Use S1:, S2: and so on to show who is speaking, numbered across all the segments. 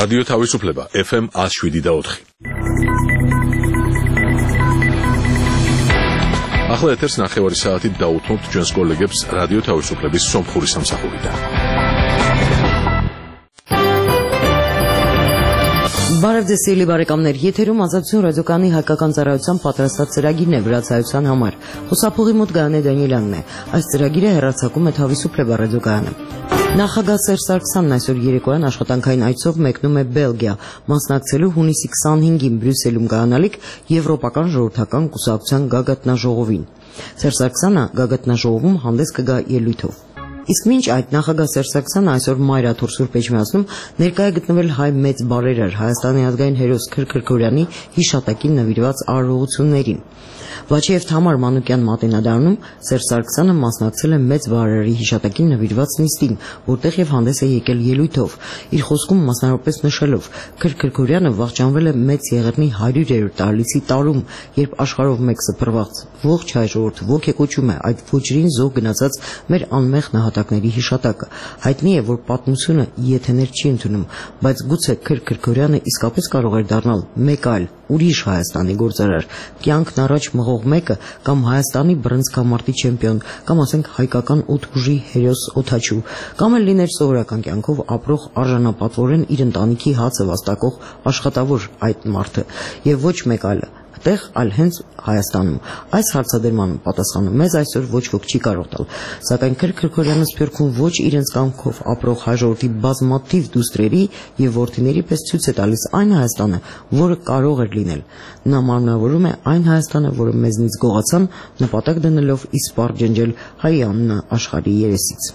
S1: რადიო თავისუფლება FM 107.4. ახლა ეთერს ნახევარი საათით დაუთმობთ ჩვენს კოლეგებს რადიო თავისუფლების სომხური სამსახურიდან.
S2: Բարևձեզ բարեկամներ, եթերում ազատություն ռադիոկայանի հայկական ծառայության պատրաստած ծրագիրն է վրացայության համար։ Խոսափողի մոտ Գայանե Դանիելյանն է։ Այս ծրագիրը հեռարձակում է Თავისუფლება ռադիոկայանը։ Նախագահ Սերժ Սարգսյանն այսօր երեկոյան աշխատանքային այցով մեկնում է Բելգիա, մասնակցելու հունիսի 25-ին Բրյուսելում կայանալիք Եվրոպական ժողովրդական կուսակցության գագաթնաժողովին։ Սերժ Սարգսյանը գագաթնաժողովում հանդես կգա ելույթով։ Իսկ մինչ այդ նախագահ Սերժ Սարգսյանը այսօր Մայրաթուր Սուրբ Էջմիածնում ներկայ է գտնվել հայ մեծ բարերար Հայաստանի ազգային հերոս Քրքրքորյանի հիշատակին նվիրված արարողություններին։ Վաչիև Թամար Մանուկյան մատենադարանում Սերժ Սարգսյանը մասնակցել է մեծ բարերարի հիշատակին նվիրված նիստին, որտեղ եւ հանդես է եկել ելույթով։ Իր խոսքում մասնավորապես նշելով Քրքրքորյանը վախճանվել է մեծ եղեռնի 100-րդ տարելիցի տարում, երբ աշխարհով մեկ սփռված ողջ հայ ժողովուրդը ոգեկոչում է այդ ոչրին զոհ գնացած մեր անմեղ նահատակների հիշատակը։ Հայտնի է, որ պատմությունը եթեներ չի ընդունում, բայց գուցե Քրքրքորյանը իսկապես կարող էր դառնալ մեկ այլ ուրիշ Հայաստանի գործարար, կյանքն առաջ մղող մեկը կամ Հայաստանի բռնցքամարտի չեմպիոն, կամ ասենք հայկական օդուժի հերոս օդաչու, կամ էլ լիներ սովորական կյանքով ապրող արժանապատվորեն իր ընտանիքի հացը վաստակող աշխատավոր այդ մարդը, եւ ոչ մեկ այլը, այլ հենց Հայաստանում։ Այս հարցադրմանը պատասխանը մեզ այսօր ոչ ոք չի կարող տալ, սակայն Քրքրքորյանը Սփյուռքում ոչ իրենց կամքով ապրող հայ ժողովրդի բազմաթիվ դուստրերի եւ որդիների պես ցույց է տալիս այն Հայաստանը, որը կարող էր լինել։ Նա մարմնավորում է այն Հայաստանը, որը մեզնից գողացան, նպատակ դնելով իսպառ ջնջել հայ անունը աշխարհի երեսից։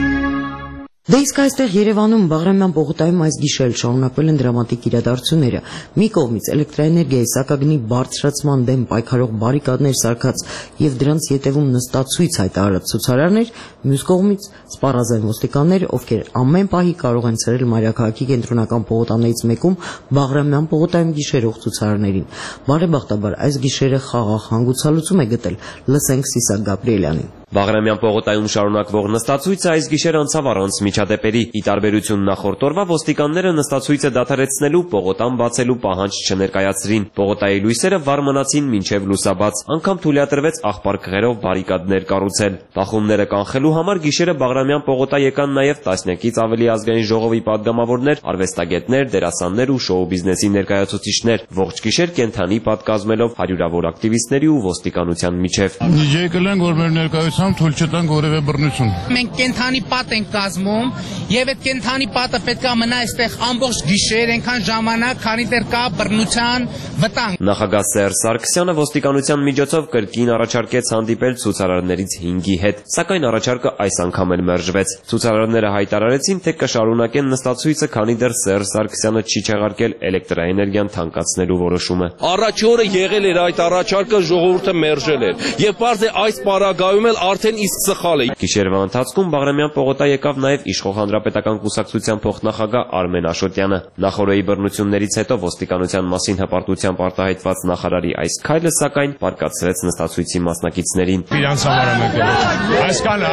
S2: Դե իսկ այստեղ Երևանում Բաղրամյան պողոտայում այս գիշեր շարունակվել են դրամատիկ իրադարձությունները։ Մի կողմից էլեկտրաէներգիայի սակագնի բարձրացման դեմ պայքարող բարիկադներ սարքած եւ դրանց ետևում նստածույց հայտարարած ցուցարարներ, մյուս կողմից սպառազան ոստիկաններ, ովքեր ամեն պահի կարող են ցրել մայրաքաղաքի կենտրոնական պողոտաներից մեկում Բաղրամյան պողոտայում գիշերող ցուցարարներին։ Բարեբախտաբար այս գիշերը խաղաղ հանգուցալուծում է գտել։ Լսենք Սիսակ Գաբրիելյանին։
S3: Բաղրամյան պողոտայում շարունակվող նստածույցը այս գիշեր անցավ առանց միջադեպերի։ Ի տարբերություն նախորդ օրվա, ոստիկանները նստածույցը դադարեցնելու, պողոտան բացելու պահանջ չներկայացրին։ Պողոտայի լույսերը վառ մնացին մինչև լուսաբաց, անգամ թույլատրվեց աղբար քղերով բարիկադներ կառուցել։ Բախումները կանխելու համար գիշերը Բաղրամյան պողոտա եկան նաև տասնյակից ավելի ազգային ժողովի պատգամավորներ, արվեստագետներ, դերասաններ ու շոու բիզնեսի ներկայացուցիչներ, ողջ գիշեր կենթանի պատկազմելով հարյուրավոր ակտիվիստների ու ոստիկանության միջև։
S4: Եկել են, որ մեր ներկայությամբ թույլ չտան որևէ բռնություն։
S5: Մենք կենթանի պատ ենք կազմում եւ այդ կենթանի պատը պետք է մնա այստեղ ամբողջ գիշեր, այնքան ժամանակ, քանի դեռ կա բռնության վտանգ։
S3: Նախագահ Սերժ Սարգսյանը ոստիկանության միջոցով կրկին առաջարկեց հանդիպել ցուցարարներից 5-ի հետ, սակայն առաջարկը այս անգամ էլ մերժվեց։ Ցուցարարները հայտարարեցին, թե կշարունակեն նստածույցը, քանի դեռ Սերժ Սարգսյանը չի չեղարկել էլեկտրաէներգիան թանկացնելու որոշումը։
S6: Առաջի օրը եղել էր այդ առաջարկը, ժողովուրդը մերժել էր եւ բարձ է այս պարագայում էլ արդեն իսկ սխալ է։
S3: Գիշերվա ընթացքում Բաղրամյան պողոտա եկավ նաև Իշխող հանրապետական կուսակցության փոխնախագահ Արմեն Աշոտյանը։ Նախօրեի բռնություններից հետո ոստիկանության մասին հպարտությամբ արտահայտված նախարարի այս քայլը սակայն պարկացրեց նստածույցի մասնակիցներին։
S4: Իրանց համար եմ եկել։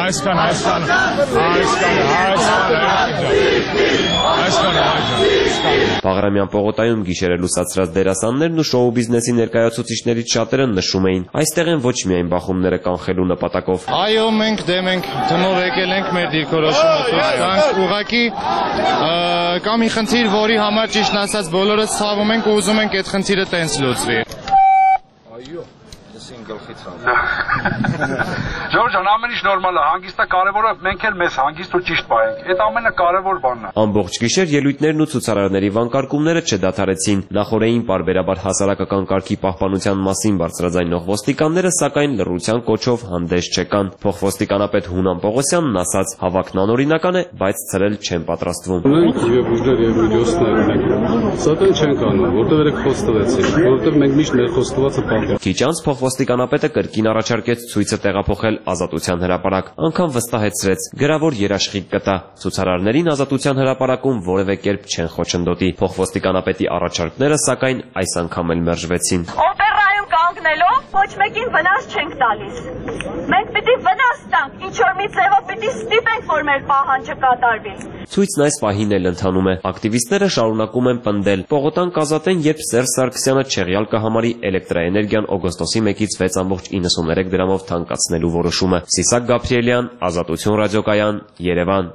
S3: Բաղրամյան պողոտայում գիշերը լուսացրած դերասաններն ու շոու բիզնեսի ներկայացուցիչներից շատերը նշում էին, այստեղ են ոչ միայն բախումները կանխելու նպատակով։
S7: Այո, մենք դեմ ենք, թմով եկել ենք մեր դիրքորոշումը ցույց տանք, ուղղակի կա մի խնդիր, որի համար ճիշտն ասած բոլորս ցավում ենք ու ուզում ենք այդ խնդիրը տենց լուծվի։ Այո, լսին գլխից
S8: Ժորժ, ամեն ինչ նորմալ է, հանգիստը կարևորը մենք էլ մեզ հանգիստ ու ճիշտ պահենք։ Այդ ամենը կարևոր բանն է։
S3: Ամբողջ գիշեր ելույթներն ու ցուցարարների վանկարկումները չդադարեցին։ Նախորդին պարբերաբար հասարակական կարգի պահպանության մասին բարձրաձայնող ոստիկանները սակայն լռության կոչով հանդես չեկան։ Փոխոստիկանապետ Հունան Պողոսյանն ասաց, հավաքն անօրինական է, բայց ցրել չեն պատրաստվում։
S9: Մենք եւ ուժեր եւ վիդեոսներ ունենք, սակայն չենք անում, որտեղ երեք խոստվեցին, որտեղ մենք միշտ ներխոստվածը պահում։
S3: Քիչ անց փոխոստիկանապետը կրկին առաջարկեց ցույցը տեղափոխել Ազատության հրապարակ, անգամ վստահեցրեց, գրավոր երաշխիք կտա։ Ցուցարարներին Ազատության հրապարակում որևէ կերպ չեն խոչընդոտի։ Փոխոստիկանապետի առաջարկները սակայն այս անգամ էլ մերժվեցին։
S10: Օպերայում կանգնելով ոչ մեկին վնաս չենք տալիս։ Մենք պիտի վնաս տանք, ինչ որ մի ձևով պիտի ստիպենք որ մեր պահանջը կատարվի։
S3: Ցույցն այս պահին էլ ընթանում է։ Ակտիվիստները շարունակում են պնդել. Պողոտան կազատեն, երբ Սերժ Սարգսյանը չեղյալ կհամարի էլեկտրաէներգիան օգոստոսի 1-ից 6.93 դրամով թանկացնելու որոշումը։ Սիսակ Գաբրիելյան, Ազատություն ռադիոկայան, Երևան։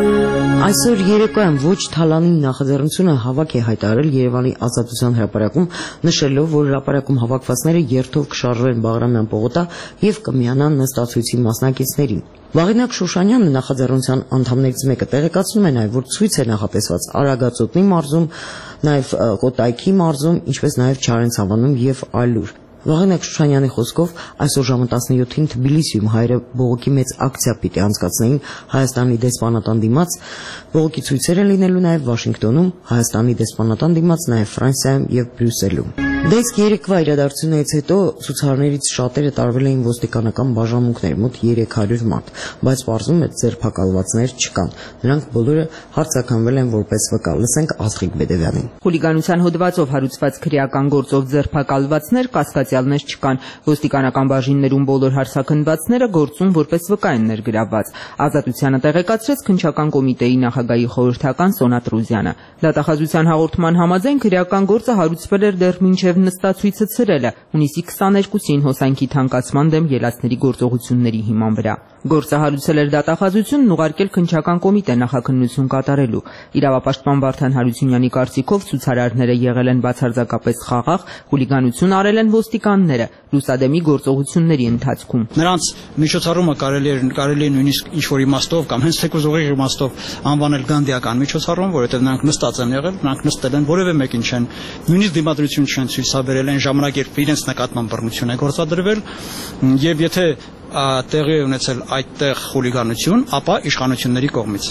S2: Այսօր երեկոյան ոչ թալանի նախաձեռնությունը հավաք է հայտարարել Երևանի Ազատության հրապարակում, նշելով, որ հրապարակում հավաքվածները երթով կշարժվեն Բաղրամյան պողոտա եւ կմիանան նստացույցի մասնակիցներին։ Վաղինակ Շուշանյանը նախաձեռնության անդամներից մեկը տեղեկացնում է նաև, որ ցույց է նախատեսված Արագածոտնի մարզում, նաև Կոտայքի մարզում, ինչպես նաև Չարենցավանում եւ այլուր։ Վաղինակ Շուշանյանի խոսքով այսօր ժամը 17-ին Թբիլիսիում հայերը բողոքի մեծ ակցիա պիտի անցկացնեին Հայաստանի դեսպանատան դիմաց, բողոքի ցույցեր են լինելու նաև Վաշինգտոնում, Հայաստանի դեսպանատան դիմաց նաև Ֆրանսիայում եւ Բրյուսելում։ Դեսկ երեկվա իրադարձությունից հետո ցուցարարներից շատերը տարվել էին ոստիկանական բաժանմունքներ, մոտ 300 մարդ, բայց պարզվում է ձերբակալվածներ չկան։ Նրանք բոլորը հարձակվել են որպես վկա։ Լսենք Աստղիկ Բեդևյանին։
S11: Խուլիգանության հոդվածով հարուցված քրեական գործով ձերբակալվածներ, կասկածյալներ չկան։ Ոստիկանական բաժիններում բոլոր հարձակվվածները գործում որպես վկա են ներգրավված։ Ազատությանը տեղեկացրեց քննչական կոմիտեի նախագահի խորհրդական Սոնա Տրուզյանը։ Դատախազության հաղորդման համաձայն քրեական գործը հարուցվել էր դեռ մինչև նստացույցը ցրելը հունիսի 22-ին հոսանքի թանկացման դեմ ելածների գործողությունների հիման վրա։ Գործը հարուցել էր դատախազությունն ուղարկել քննչական կոմիտե նախաքննություն կատարելու։ Իրավապաշտպան Վարդան Հարությունյանի կարծիքով ցուցարարները եղել են բացարձակապես խաղաղ, խուլիգանություն արել են ոստիկանները լուսադեմի գործողությունների ընթացքում։
S12: Նրանց միջոցառումը կարելի է նույնիսկ ինչ-որ իմաստով կամ հենց թեկուզ ուղիղ իմաստով անվանել գանդիական միջոցառում, որովհետև նրանք նստած են եղել, նրանք նստել են, որևէ մեկին չեն նույնիսկ դիմադրություն չեն ցույցաբերել այն ժամանակ, երբ իրենց նկատմամբ բռնություն է գործադրվել, եւ եթե տեղի է ունեցել այդտեղ խուլիգանություն, ապա իշխանությունների կողմից։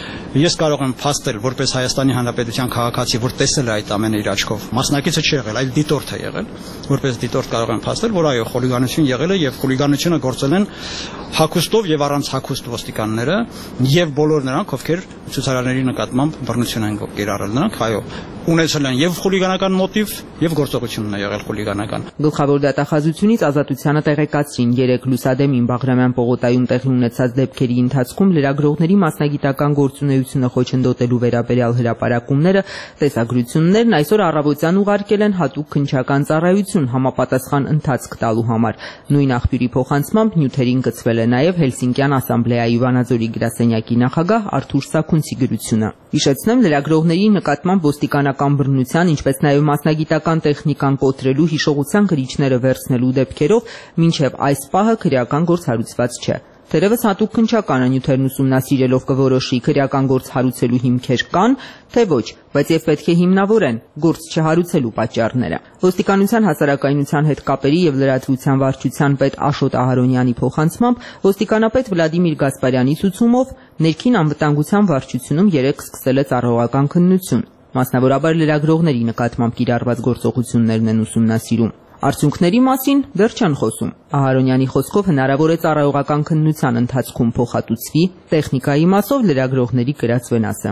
S12: Ես կարող եմ փաստել որպես Հայաստանի Հանրապետության քաղաքացի, որ տեսել է այդ ամենը իր աչքով։ Մասնակիցը չի եղել, այլ դիտորդ է եղել, որպես դիտորդ կարող եմ փաստել, որ այո, խուլիգանություն եղել է եւ խուլիգանությունը գործել են հագուստով եւ առանց հագուստ ոստիկանները եւ բոլոր նրանք, ովքեր ցուցարարների նկատմամբ բռնություն են կիրառել, նրանք այո, ունեցել են եւ խուլիգանական մոտիվ եւ գործողությունն է եղել խուլիգանական։
S11: Գլխավոր դատախազությունից Ազատությանը տեղեկացրին 3 լուսադեմին Բաղրամյան պողոտայում տեղի ունեցած դեպքերի ընթացքում լրագրողների մասնագիտական գործունեությունը խոչընդոտելու վերաբերյալ հրապարակումները, տեսագրություններն այսօր առավոտյան ուղարկել են հատուկ քննչական ծառայություն համապատասխան ընթացք տալու համար։ Նույն աղբյուրի փոխանցմամբ նյութերին գծվել է նաև Հելսինկյան ասամբլեայի Վանաձորի գրասենյակի նախագահ Արթուր Սաքունցի գրությունը։ Հիշեցնեմ, լրագրողների նկատմամբ ոստիկանական բռնության, ինչպես նաև մասնագիտական տեխնիկան կոտրելու հիշողության գրիչները վերցնելու դեպքերով մինչև այս պահը քրեական գործ հարուցված չէ։ Թերևս հատուկ քննչականը նյութերն ուսումնասիրելով կորոշի քրեական գործ հարուցելու հիմքեր կան, թե ոչ, բայց եւ պետք է հիմնավորեն գործ չհարուցելու պատճառները։ Ոստիկանության հասարակայնության հետ կապերի եւ լրատվության վարչության պետ Աշոտ Ահարոնյանի փոխանցմամբ ոստիկանապետ Վլադիմիր Գասպարյանի ցուցումով ներքին անվտանգության վարչությունում երեկ սկսել է ծառայողական քննություն։ Մասնավորաբար լրագրողների նկատմամբ կիրառված գործողություններն են ուսումնասիրում։ Արդյունքների մասին դեռ չեն խոսում։ Ահարոնյանի խոսքով հնարավոր է ծառայողական քննության ընթացքում փոխհատուցվի տեխնիկայի մասով լրագրողների կրած վնասը։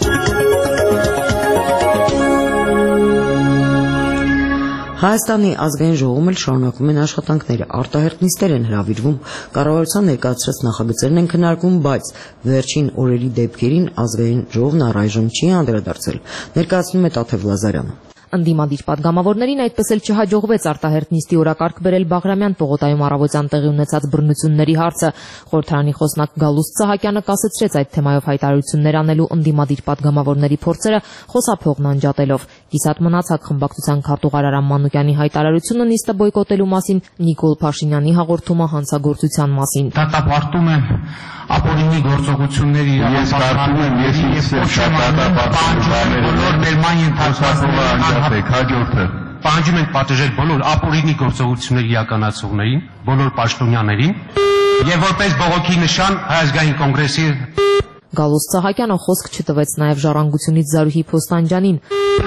S2: Հայաստանի ազգային ժողովում էլ շարունակում են աշխատանքները, արտահերթ նիստեր են հրավիրվում, կառավարության ներկայացրած նախագծերն են քննարկվում, բայց վերջին օրերի դեպքերին ազգային ժողովն առայժմ չի անդրադարձել, ներկայացնում է Տաթև Լազարյանը։
S13: Ընդդիմադիր պատգամավորներին այդպես էլ չհաջողվեց արտահերթ նիստի օրակարգ բերել Բաղրամյան պողոտայում առավոտյան տեղի ունեցած բռնությունների հարցը։ Խորհրդարանի խոսնակ Գալուստ Սահակյանը կասեցրեց այդ թեմայով հայտարարություններ անելու ընդդիմադիր պատգամավորների փորձերը խոսափողն անջատելով։ Կիսատ մնացած խմբակցության քարտուղար Արամ Մանուկյանի հայտարարությունը նիստը բոյկոտելու մասին, Նիկոլ Փաշինյանի հաղորդումը հանցագործության մասին։
S14: Դատապարտում եմ ապօրինի գործողությունների պահանջում ենք պատժել բոլոր ապօրինի գործողությունների իրականացողներին, բոլոր պաշտոնյաներին եւ որպես բողոքի նշան Հայ ազգային կոնգրեսի։
S13: Գալուստ Սահակյանը խոսք չտվեց նաև Ժառանգությունից Զարուհի Փոստանջյանին։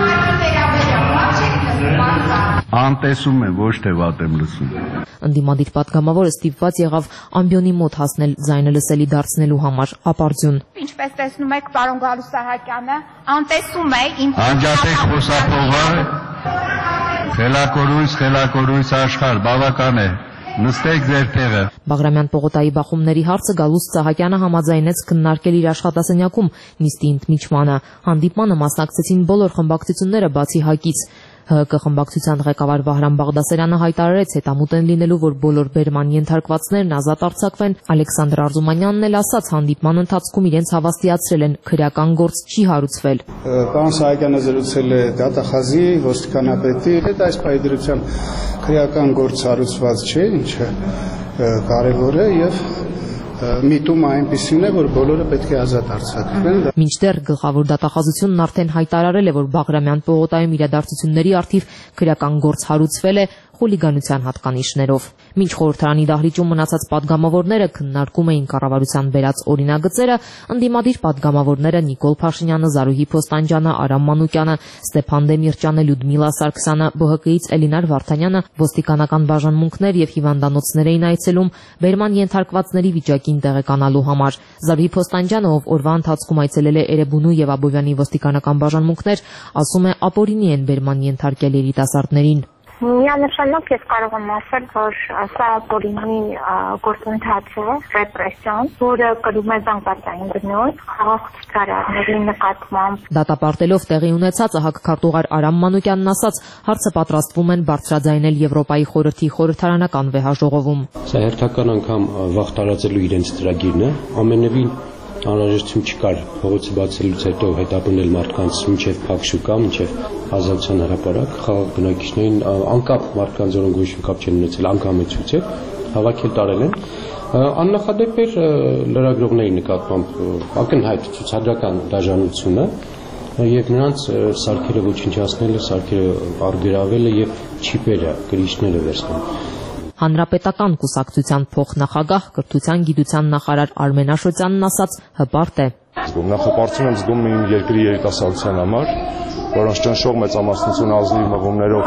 S15: Անտեսում եմ, ոչ թե վատ եմ լսում։
S13: Ընդդիմադիր պատգամավորը ստիպված եղավ ամբիոնի մոտ հասնել ձայնը լսելի դարձնելու համար, ապարդյուն։
S16: Ինչպես տեսնում եք, պարոն Գալուստ Սահակյանը անտեսում է
S15: Անջատեք խոսափողը, խելակորույս աշխարհ, բավական է։ Նստեք ձեր տեղը։
S13: Բաղրամյան պողոտայի բախումների հարցը Գալուստ Սահակյանը համաձայնեց քննարկել իր աշխատասենյակում նիստի ընդմիջմանը։ Հանդիպմանը մասնակցեցին բոլոր խմբակցությունները բացի ՀԱԿ-ից։ ՀՀԿ խմբակցության ղեկավար Վահրամ Բաղդասարյանը հայտարարեց հետամուտ են լինելու, որ բոլոր բերման ենթարկվածներն ազատ արձակվեն։ Ալեքսանդր Արզումանյանն էլ ասաց, հանդիպման ընթացքում իրենց հավաստիացրել են քրեական գործ չի հարուցվել։
S17: Պարոն Սահակյանը զրուցել է դատախազի, ոստիկանապետի հետ, այս պայդրությամբ քրեական գործ հարուցված չէ, ինչը կարևոր է եւ միտումը այնպիսին է, որ բոլորը պետք է ազատ արձակվեն։
S13: Մինչդեռ գլխավոր դատախազությունն արդեն հայտարարել է, որ Բաղրամյան պողոտայում իրադարձությունների առթիվ քրեական գործ հարուցվել է խուլիգանության հատկանիշներով։ Մինչ խորհրդարանի դահլիճում մնացած падգամավորները քննարկում էին կառավարության բերած օրինագծերը, ընդդիմադիր падգամավորները Նիկոլ Փաշինյանը, Զարուհի Փոստանջյանը, Արամ Մանուկյանը, Ստեփան Դեմիրճյանը, Լյուդմիլա Սարգսյանը, ԲՀԿ-ից Էլինար Վարդանյանը ոստիկանական բաժանմունքներ եւ հիվանդանոցներ էին այցելում բերման ենթարկվածների վիճակին տեղեկանալու համար։ Զարուհի Փոստանջյանը, ով օրվա ընթացքում այցելել է Էրեբունու եւ Աբովյանի ոստիկանական բաժանմունքներ, ասում է ապօրինի են բերման ենթարկել երիտասարդներին։
S16: Միանշանակ ես կարող եմ ասել, որ սա ապօրինի գործընթաց է, ռեպրեսիոն, որը կրում է զանգվածային բնույթ, խաղաղ ցուցարարների նկատմամբ։
S13: Դատապարտելով տեղի ունեցածը ՀԱԿ քարտուղար Արամ Մանուկյանն ասաց, հարցը պատրաստվում են բարձրաձայնել Եվրոպայի խորհրդի խորհրդարանական վեհաժողովում։
S18: Սա հերթական անգամ վաղ տարածելու իրենց ծրագիրն է, ամենևին անհրաժեշտություն չկար փողոցը բացելուց հետո հետապնդել մարդկանց մինչև փակ շուկա, մինչև ազատության հրապարակ, խաղաղ բնակիչներին անկապ մարդկանց զորունգույշ կապ չեն ունեցել, անկամեցուցել, հավաքել տարել են։ Աննախադեպ էր լրագրողների նկատմամբ ակնհայտ ցուցադրական դաժանությունը եւ նրանց սարքերը ոչնչացնելը, սարքերը արգրավելը եւ չիպերը, գրիչները վերցնել։
S13: Հանրապետական կուսակցության փոխնախագահ կրթության գիտության նախարար Արմեն Աշոտյանն ասաց, հպարտ է։
S19: Նախապարտություն եմ զգում իմ երկրի երիտասարդության համար, որոնց ճնշող մեծամասնություն ազնիվ մղումներով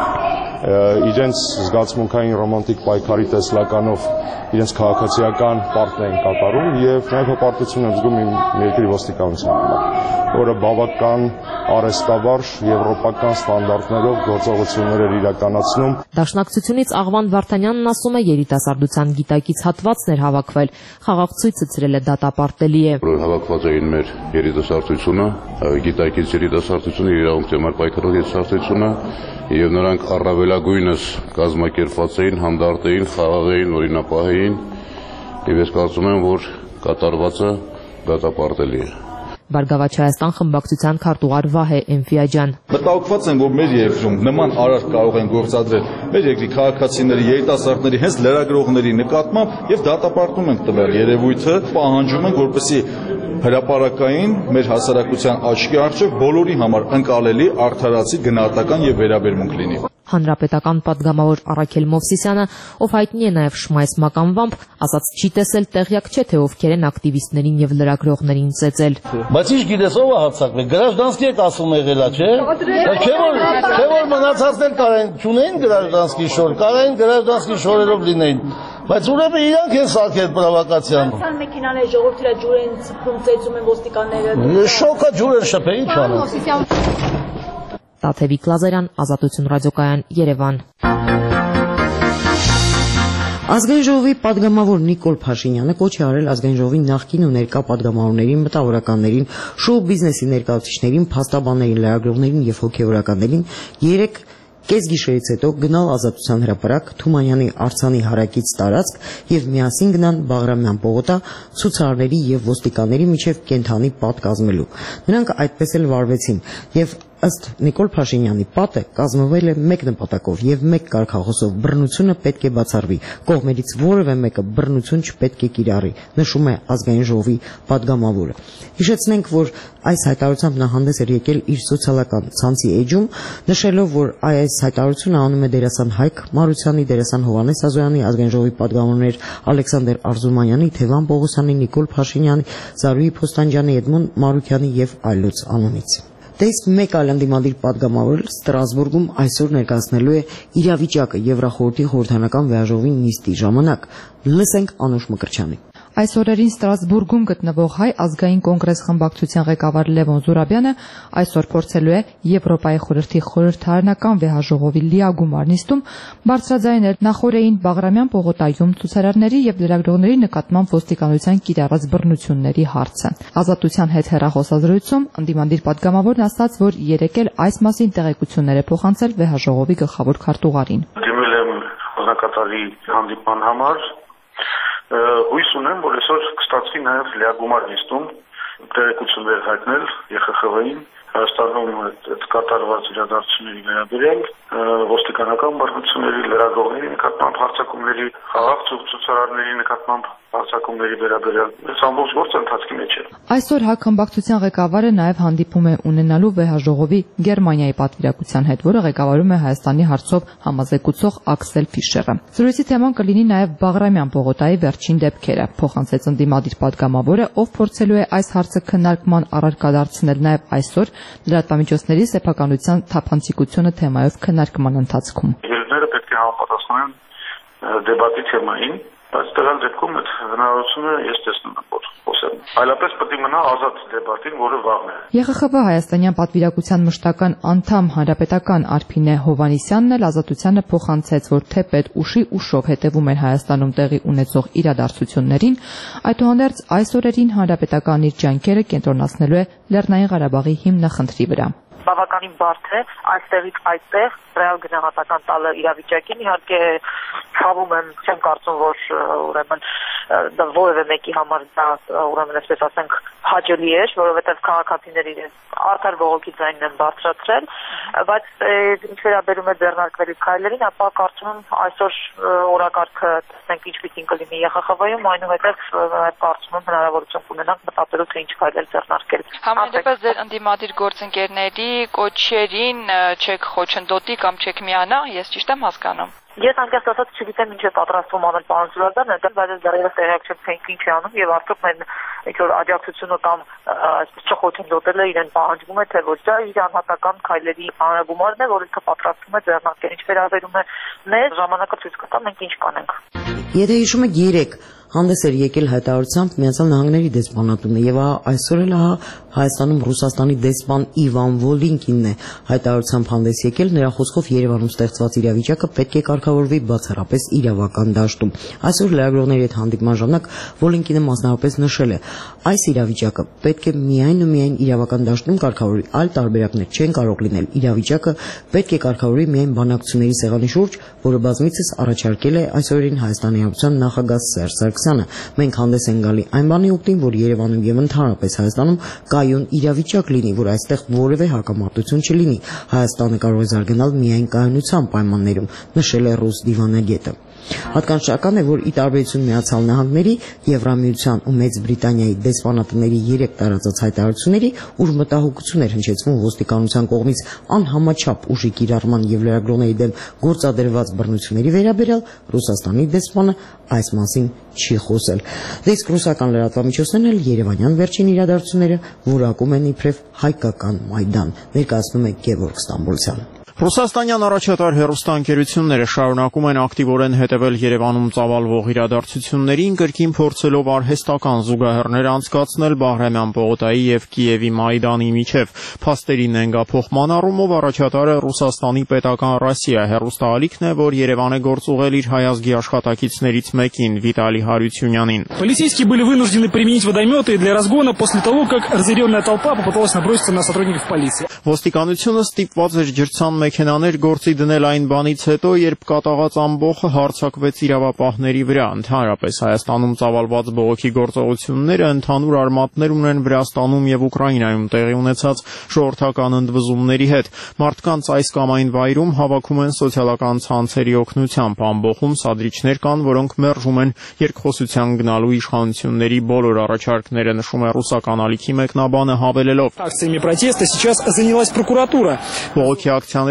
S19: իրենց զգացմունքային ռոմանտիկ պայքարի տեսլականով իրենց քաղաքացիական պարտն են կատարում եւ նաեւ հպարտություն եմ զգում իմ երկրի ոստիկանության համար, որը բավական արհեստավար եվրոպական ստանդարտներով գործողություններ էր իրականացնում։
S13: Դաշնակցությունից Աղվան Վարդանյանն ասում է, երիտասարդության գիտակից հատվածն էր հավաքվել, խաղաղ ցույցը ցրել է դատապարտելի է։
S15: Հավաքված էին մեր երիտասարդությունը, գիտակից երիտասարդությունը, իրավունքի համար պայքարող երիտասարդությունը եւ նրանք առավելագույնս կազմակերպված էին, հանդարտ էին, խաղաղ էին, օրինապահ էին եւ ես կարծում եմ, որ կատարվածը դատապարտելի է։
S13: Բարգավաճ Հայաստան խմբակցության քարտուղար Վահե Էմֆիաջյան։
S20: Մտահոգված են, որ մեր երկրում նման արար կարող են գործադրել մեր երկրի քաղաքացիների, երիտասարդների, հենց լրագրողների նկատմամբ եւ դատապարտում են տվել երևույթը, պահանջում են, որպեսզի հրապարակային մեր հասարակության աչքի առջև բոլորի համար ընկալելի, արդարացի, գնահատական եւ վերաբերմունք լինի։
S13: Հանրապետական պատգամավոր Առաքել Մովսիսյանը, ով հայտնի է նաև Շմայս մականվամբ, ասաց չի տեսել, տեղյակ չէ, թե ովքեր են ակտիվիստներին եւ լրագրողներին ծեծել։
S21: Բայց ինչ գիտես ով է հարձակվել, գրաժդանսկի եք ասում եղելա, չէ՞։ Չէ որ մնացածներ կարային չունեին գրաժդանսկի շոր, կարային գրաժդանսկի շորերով լինեին։ Բայց ուրեմն իրանք են սարքել պրովոկացիան։
S22: Սան մեքենաները ժողովրդի ջուր են ցփում, ծեծում են ոստիկանները։
S21: Շոկա ջուր են շփել, ինչ անեն։
S13: Տաթևիկ Լազարյան, Ազատություն ռադիոկայան, Երևան։
S2: Ազգային ժողովի падգամավոր Նիկոլ Փաշինյանը կոչ է արել ազգային ժողովի նախկին ու ներկա падգամավորներին, մտավորականներին, շոու բիզնեսի ներկայացուցիչներին, փաստաբաններին, լրագրողներին եւ հոգեորականներին 3 կեսգիշերից հետո գնալ Ազատության հրապարակ Թումանյանի արձանի հարակից տարածք եւ միասին գնան Բաղրամյան պողոտա ցուցարարների եւ ոստիկանների միջև կենթանի պատ կազմելու։ Նրանք այդպես էլ վարվեցին եւ ըստ Նիկոլ Փաշինյանի պատը կազմվել է մեկ նպատակով եւ մեկ կարգախոսով՝ բռնությունը պետք է բացառվի, կողմերից որևէ մեկը բռնություն չպետք է կիրառի, նշում է ազգային ժողովի падգամավորը։ Հիշեցնենք, որ այս հայտարարությամբ նա հանդես էր եկել իր սոցիալական ցանցի էջում, նշելով, որ այս հայտարարությունը անում է դերասան Հայկ Մարությանի, դերասան Հովհաննես Ազոյանի, ազգային ժողովի падգամավորներ Ալեքսանդր Արզումանյանի, Թևան Պողոսյանի, Նիկոլ Փաշինյանի, Զարուհի Փոստանջյանի, Էդմոն Մարուքյանի եւ այլոց անունից։ Դες մեկ այլ ընդդիմադիր падգամավոր Ստրասբուրգում այսօր ներկայացնելու է իրավիճակը Եվրախորհրդի խորհրդարանական վեհաժողովի նիստի ժամանակ։ Լսենք Անուշ Մկրտչյանի։
S11: Այս օրերին Ստրասբուրգում գտնվող Հայ ազգային կոնգրես խմբակցության ղեկավար Լևոն Զուրաբյանը այսօր փորձելու է Եվրոպայի խորհրդի խորհրդարանական վեհաժողովի լիագումար նիստում բարձրաձայնել նախորդային Բաղրամյան պողոտայում ցուցարարների եւ լրագրողների նկատմամբ ոստիկանության կիրառած բռնությունների հարցը։ Ազատության հետ հեռախոսազրույցում ընդդիմադիր պատգամավորն ասաց, որ երեկ էլ այս մասին տեղեկություններ է փոխանցել վեհաժողովի գլխավոր քարտուղարին։
S1: Դիմել եմ օզնակատարի հանդիպման համար հույս ունեմ, որ այսօր կստացվի նաև լիագումար նիստում տեղեկություններ հայտնել ԵԽԽՎ-ին Հայաստանում այդ կատարված իրադարձությունների վերաբերյալ ոստիկանական բռնությունների, լրագրողների նկատմամբ հարձակումների, խաղաղ ցուցարարների նկատմամբ հարձակումների վերաբերյալ այս ամբողջ գործը ընթացքի մեջ է։
S11: Այսօր ՀԱԿ խմբակցության ղեկավարը նաև հանդիպում է ունենալու վեհաժողովի Գերմանիայի պատվիրակության հետ, որը ղեկավարում է Հայաստանի հարցով համազեկուցող Աքսել Ֆիշերը։ Զրույցի թեման կլինի նաև Բաղրամյան պողոտայի վերջին դեպքերը, փոխանցեց ընդդիմադիր պատգամավորը, ով փորձելու է այս հարցը քննարկման առարկա դարձնել նաև այսօր լրատվամիջոցների սեփականության թափանցիկությունը թեմայով քննարկման ընթացքում։
S1: Ելույթները պետք է համապատասխանեն դեբատի թեմային, բայց տվյալ դեպքում այդ հնարավորությունը ես տեսնում եմ, որ խոսեմ։ Այլապես պետք է մնա ազատ դեբատին, որը վաղն է։
S11: ԵԽԽՎ Հայաստանյան պատվիրակության մշտական անդամ հանրապետական Արփինե Հովանիսյանն էլ Ազատությանը փոխանցեց, որ թեպետ ուշի ուշով հետևում են Հայաստանում տեղի ունեցող իրադարձություններին, այդուհանդերձ այս օրերին հանրապետական իր ջանքերը կենտրոնացնելու է Լեռնային Ղարաբաղի հիմնախնդրի վրա։
S5: Բավականին բարդ է այստեղից այդտեղ ռեալ գնահատական տալը իրավիճակին, իհարկե ցավում եմ, չեմ կարծում, որ ուրեմն դա որևէ մեկի համար դա ուրեմն այսպես ասենք հաճելի էր, որովհետև քաղաքացիները իրենց արդար բողոքի ձայնն են բարձրացրել, բայց ինչ վերաբերում է ձեռնարկվելիք քայլերին, ապա կարծում եմ այսօր օրակարգը տեսնենք ինչպիսին կլինի ԵԽԽՎ-ում, այնուհետև կարծում եմ հնարավորություն կունենանք մտածելու թե ինչ քայլեր ձեռնարկել։
S23: Համենայնիվ ձեր ընդդիմադիր գործընկերների կոչերին չեք խոչընդոտի կամ չեք միանա, ես ճիշտ եմ հասկանում։
S5: Ես անկեղծ ասած չգիտեմ ինչ է պատրաստվում անել պարոն Զուրաբյանը, բայց ես դեռևս տեղյակ չեմ, թե ինչ է անում եւ արդյոք մեր ինչ-որ աջակցությունը կամ այսպես չխոչընդոտելը իրեն պահանջվում է, թե ոչ, դա իր անհատական քայլերի հանրագումարն է, որ ինքը պատրաստվում է ձեռնարկել։ Ինչ վերաբերում է մեզ, ժամանակը ցույց կտա մենք ինչ կանենք։
S2: Եթե հիշում եք, երեք հանդես էր եկել հայտարարությամբ Միացյալ Նահանգների դեսպանատունը եւ այսօր էլ Հայաստանում Ռուսաստանի դեսպան Իվան Վոլինկինն է հայտարարությամբ հանդես եկել, նրա խոսքով Երևանում ստեղծված իրավիճակը պետք է կարգավորվի բացառապես իրավական դաշտում։ Այսօր լրագրողների հետ հանդիպման ժամանակ Վոլինկինը մասնավորապես նշել է, այս իրավիճակը պետք է միայն ու միայն իրավական դաշտում կարգավորվի, այլ տարբերակներ չեն կարող լինել։ Իրավիճակը պետք է կարգավորվի միայն բանակցությունների սեղանի շուրջ, որը բազմիցս առաջարկել է այսօրին Հայաստանի Հանրապետության նախագահ Սերժ Սարգսյանը։ Մենք հանդես ենք գալի այն բանի օգտին, որ Երևանում եւ ընդհանրապես Հայաստանում կայուն իրավիճակ լինի, որ այստեղ որևէ հակամարտություն չլինի։ Հայաստանը կարող է զարգանալ միայն կայունության պայմաններում, նշել է ռուս դիվանագետը։ Հատկանշական է, որ ի տարբերություն Միացյալ Նահանգների, Եվրամիության ու Մեծ Բրիտանիայի դեսպանատների 3 տարածած հայտարարությունների, ուր մտահոգություն էր հնչեցվում ոստիկանության կողմից անհամաչափ ուժի կիրառման եւ լրագրողների դեմ գործադրված բռնությունների վերաբերյալ, Ռուսաստանի դեսպանը այս մասին չի խոսել։ Իսկ ռուսական լրատվամիջոցներն էլ երևանյան վերջին իրադարձությունները որակում են իբրև հայկական Մայդան, ներկայացնում է Գևորգ Ստամբուլցյանը։
S24: Ռուսաստանյան առաջատար հեռուստաընկերությունները շարունակում են ակտիվորեն հետևել Երևանում ծավալվող իրադարձություններին, կրկին փորձելով արհեստական զուգահեռներ անցկացնել Բաղրամյան պողոտայի եւ Կիևի Մայդանի միջև։ Փաստերի նենգափոխման առումով առաջատարը Ռուսաստանի պետական Ռոսիա հեռուստաալիքն է, որ Երևան է գործուղել իր հայազգի աշխատակիցներից մեկին Վիտալի Հարությունյանին։
S25: Полицейские были вынуждены применить водометы для разгона после того, как разъяренная толпа попыталась наброситься на сотрудников полиции.
S24: Ոստիկանությունը ստիպված էր ջրցան մեքենաներ գործի դնել այն բանից հետո, երբ կատաղած ամբոխը հարձակվեց իրավապահների վրա։ Ընդհանրապես Հայաստանում ծավալված բողոքի գործողությունները ընդհանուր արմատներ ունեն Վրաստանում եւ Ուկրաինայում տեղի ունեցած ժողովրդական ընդվզումների հետ։ Մարդկանց այս կամ այն վայրում հավաքում են սոցիալական ցանցերի օգնությամբ, ամբոխում սադրիչներ կան, որոնք մերժում են երկխոսության գնալու իշխանությունների բոլոր առաջարկները, նշում է ռուսական ալիքի մեկնաբանը հավելելով.
S25: Акциями протеста сейчас занялась прокуратура.
S24: Բողոքի ակցիաները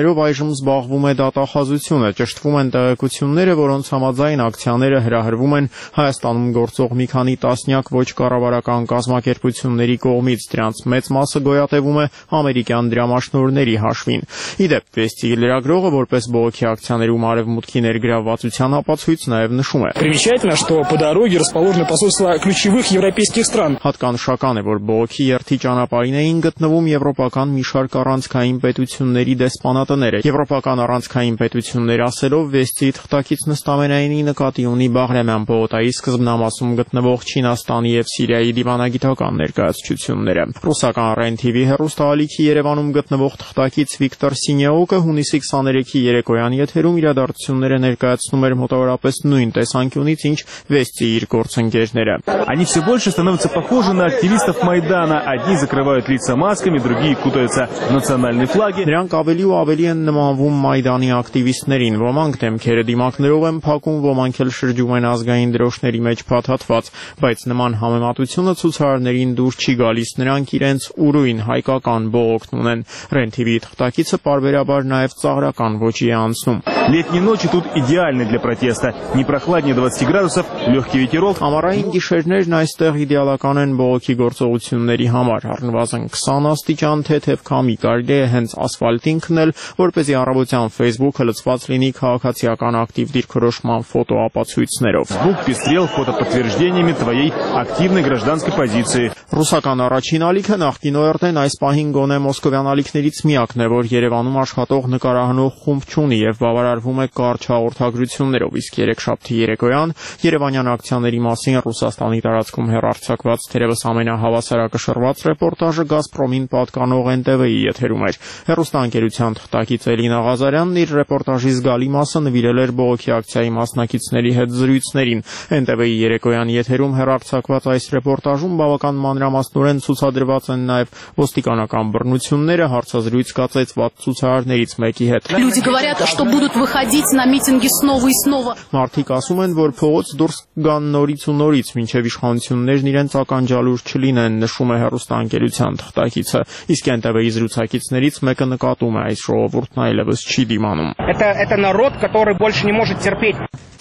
S24: ակցիաներով այժմ զբաղվում է դատախազությունը, ճշտվում են տեղեկությունները, որոնց համաձայն ակցիաները հրահրվում են Հայաստանում գործող մի քանի տասնյակ ոչ կառավարական կազմակերպությունների կողմից, դրանց մեծ մասը գոյատևում է ամերիկյան դրամաշնորհների հաշվին։ Ի դեպ, վեստի լրագրողը որպես բողոքի ակցիաներում արևմուտքի ներգրավվածության ապացույց նաև նշում է.
S25: Примечательно, что по дороге расположены посольства ключевых европейских стран.
S24: Հատկանշական է, որ բողոքի երթի ճանապարհին էին գտնվում եվրոպական մի շարք առանցքային պետությունների դեսպանատները։ Եվրոպական առանցքային պետություններ ասելով վեստի թղթակից նստամենայինի նկատի ունի Բաղրամյան պողոտայի սկզբնամասում գտնվող Չինաստանի եւ Սիրիայի դիվանագիտական ներկայացությունները։ Ռուսական REN-TV հեռուստաալիքի Երևանում գտնվող թղթակից Վիկտոր Սինեոկը հունիսի 23-ի երեկոյան եթերում իրադարձությունները ներկայացնում էր մոտավորապես նույն տեսանկյունից, ինչ վեստի իր գործընկերները։
S4: Они все больше становятся похожи на активистов Майдана. Одни закрывают лица масками, другие кутаются в национальные флаги.
S24: Նրանք ավելի ու ավելի են նմանվում Մայդանի ակտիվիստներին, ոմանք դեմքերը դիմակներով են փակում, ոմանք էլ շրջում են ազգային դրոշների մեջ փաթաթված, բայց նման համեմատությունը ցուցարարներին դուր չի գալիս, նրանք իրենց ուրույն հայկական բողոքն ունեն։ REN-TV թղթակիցը պարբերաբար նաև ծաղրական ոճի է անցնում։
S4: Летние ночи тут идеальны для протеста. Не прохладнее 20 градусов, легкий ветерок.
S24: Ամառային գիշերներն այստեղ իդեալական են բողոքի գործողությունների համար։ Առնվազն 20 աստիճան թեթև քամի կարելի է հենց ասֆալտին քնել, որպեսզի առավոտյան Facebook-ը լցված լինի քաղաքացիական ակտիվ դիրքորոշման ֆոտոապացույցներով։
S4: Facebook пестрел фотоподтверждениями твоей активной гражданской позиции.
S24: Ռուսական առաջին ալիքը նախկին ORT-ն այս պահին գոնե մոսկովյան ալիքներից միակն է, որ Երևանում աշխատող նկարահանող խումբ չունի եւ բավարարվում է կարճ հաղորդագրություններով, իսկ երեքշաբթի երեկոյան Երևանյան ակցիաների մասին Ռուսաստանի տարածքում հեռարձակված թերևս ամենահավասարակշռված ռեպորտաժը Գազպրոմին պատկանող NTV-ի եթերում էր։ Հեռուստաընկերության թղթակից Էլինա Ղազարյանն իր ռեպորտաժի զգալի մասը նվիրել էր բողոքի ակցիայի մասնակիցների հետ զրույցներին։ NTV-ի երեկոյան եթերում հեռարձակված այս ռեպորտաժում բավական մանրամասնորեն ցուցադրված են նաև ոստիկանական բռնությունները, հարցազրույց կացեցված ցուցարարներից մեկի հետ։
S6: Люди говорят, что будут выходить на митинги снова и снова.
S24: Մարդիկ ասում են, որ փողոց դուրս կգան նորից ու նորից, մինչև իշխանություններն իրենց ականջալուր չլինեն, նշում է հեռուստաընկերության թղթակիցը, իսկ NTV-ի զրուցակիցներից մեկը նկատում է այս ժողովուրդն այլևս չի դիմանում։
S7: Это народ, который больше не может терпеть.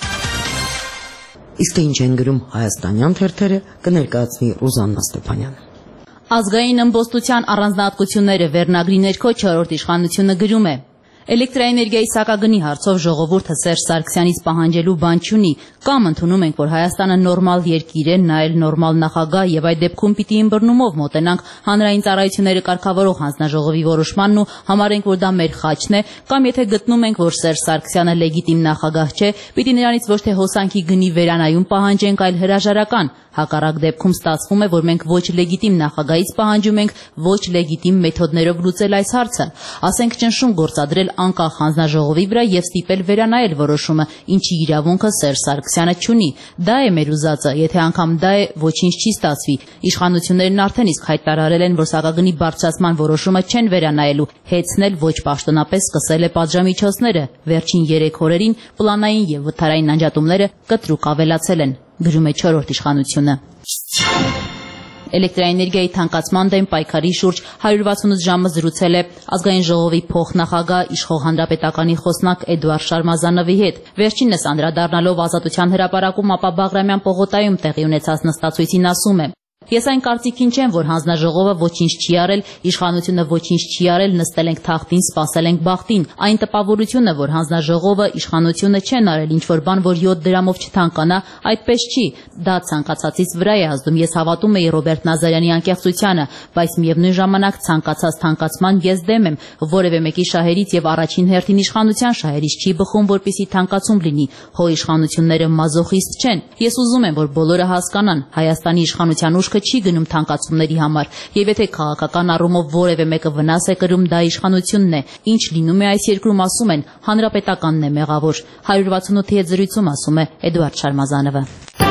S2: Իսկ ինչ են գրում հայաստանյան թերթերը, կներկայացնի Ռուզաննա Ստեփանյանը։
S8: Ազգային ըմբոստության առանձնահատկությունները վերնագրի ներքո 4-րդ իշխանությունը գրում է. Էլեկտրաէներգիայի սակագնի հարցով ժողովուրդը Սերժ Սարգսյանից պահանջելու բան չունի, կամ ընդունում ենք, որ Հայաստանը նորմալ երկիր է, նա էլ նորմալ նախագահ եւ այդ դեպքում պիտի ըմբռնումով մոտենանք հանրային ծառայությունները կարգավորող հանձնաժողովի որոշմանն ու համարենք, որ դա մեր խաչն է, կամ եթե գտնում ենք, որ Սերժ Սարգսյանը լեգիտիմ նախագահ չէ, պիտի նրանից ոչ թե հոսանքի գնի վերանայում պահանջենք, այլ հրաժարական։ Հակառակ դեպքում ստացվում է, որ մենք ոչ լեգիտիմ նախագահից պահանջում ենք ոչ լեգիտիմ մեթոդներով լուծել այս հարցը, ասենք ճնշում գործադրել անկախ հանձնաժողովի վրա եւ ստիպել վերանայել որոշումը, ինչի իրավունքը Սերժ Սարգսյանը չունի։ Դա է մեր ուզածը, եթե անգամ դա է, ոչինչ չի ստացվի։ Իշխանություններն արդեն իսկ հայտարարել են, որ սակագնի բարձրացման որոշումը չեն վերանայելու, հեծնել ոչ պաշտոնապես սկսել է պատժամիջոցները։ Վերջին 3 օրերին պլանային եւ վթարային անջատումները կտրուկ ավելացել են, գրում է 4-րդ իշխանությունը։ Էլեկտրաէներգիայի թանկացման դեմ պայքարի շուրջ 168 ժամը զրուցել է ազգային ժողովի փոխնախագահ իշխող հանրապետականի խոսնակ Էդուարդ Շարմազանովի հետ։ Վերջինս անդրադառնալով Ազատության հրապարակում ապա Բաղրամյան պողոտայում տեղի ունեցած նստացույցին ասում է. Ես այն կարծիքին չեմ, որ հանձնաժողովը ոչինչ չի արել, իշխանությունը ոչինչ չի արել, նստել ենք թախտին, սպասել ենք բախտին։ Այն տպավորությունը, որ հանձնաժողովը, իշխանությունը չեն արել ինչ-որ բան, որ 7 դրամով չթանկանա, այդպես չի։ Դա ցանկացածից վրա է ազդում։ Ես հավատում եի Ռոբերտ Նազարյանի անկեղծությանը, բայց միևնույն ժամանակ ցանկացած թանկացման ես դեմ եմ։ Որևէ մեկի շահերից եւ առաջին հերթին իշխանության շահերից չի բխում, որպեսզի թանկացում լինի։ Հո իշխանությունները մազոխիստ չեն։ Ես ուզում եմ, որ բոլորը հասկանան, Հայաստանի իշխանության ուժ չի գնում թանկացումների համար, եւ եթե քաղաքական առումով որևէ մեկը վնաս է կրում, դա իշխանությունն է։ Ինչ լինում է այս երկրում, ասում են, հանրապետականն է մեղավոր։ 168-ի հետ զրույցում ասում է Էդուարդ Շարմազանովը։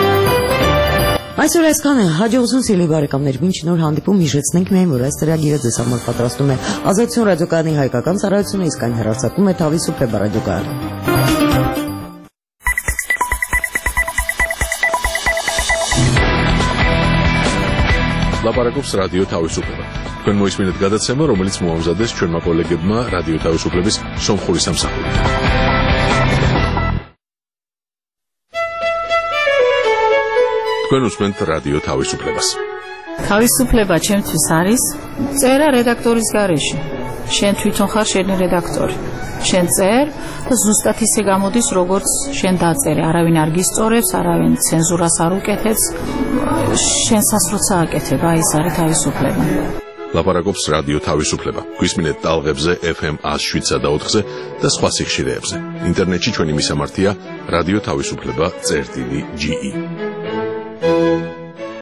S2: Այսօր այսքան է, հաջողություն սիրելի բարեկամներ, մինչ նոր հանդիպում հիշեցնենք միայն, որ այս ծրագիրը ձեզ համար պատրաստում է Ազատություն ռադիոկայանի հայկական ծառայությունը, իսկ այն հեռարձակում է Թավիսուփե ռադիոկայանը։
S3: ლაპარაკობს რადიო თავისუფლება. თქვენ მოისმინეთ გადაცემა, რომელიც მოამზადეს ჩვენმა კოლეგებმა რადიო თავისუფლების სომხური სამსახური. თქვენ უსმენთ რადიო თავისუფლებას.
S9: თავისუფლება ჩემთვის არის წერა რედაქტორის გარეშე. შენ თვითონ ხარ შენი რედაქტორი. შენ წერ და ზუსტად ისე გამოდის, როგორც შენ დაწერე. არავინ არ გისწორებს, არავინ ცენზურას არ უკეთებს. შენსაც როცა აკეთებ, აი ეს არის თავისუფლება.
S3: ლაპარაკობს რადიო თავისუფლება. გვისმინეთ ტალღებზე FM 107.4-ზე და სხვა სიხშირეებზე. ინტერნეტში ჩვენი მისამართია რადიო თავისუფლება.ge.